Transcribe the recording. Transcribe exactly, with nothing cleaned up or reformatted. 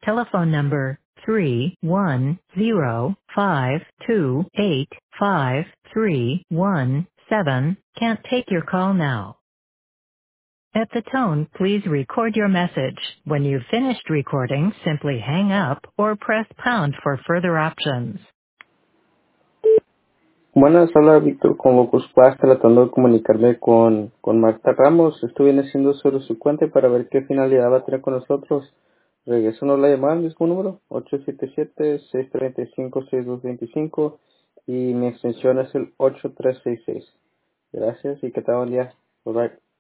Telephone number three one zero five two eight five three one seven can't take your call now. At the tone, please record your message. When you've finished recording, simply hang up or press pound for further options. Buenas, habla Víctor con Locus Plus, tratando de comunicarme con, con Marta Ramos. Estuve haciendo sobre su cuenta para ver qué finalidad va a tener con nosotros. Regrésanos la llamada al mismo número, ocho siete siete, seis tres cinco, seis dos dos cinco, y mi extensión es el ocho tres seis seis. Gracias y que tengan un día. Bye bye.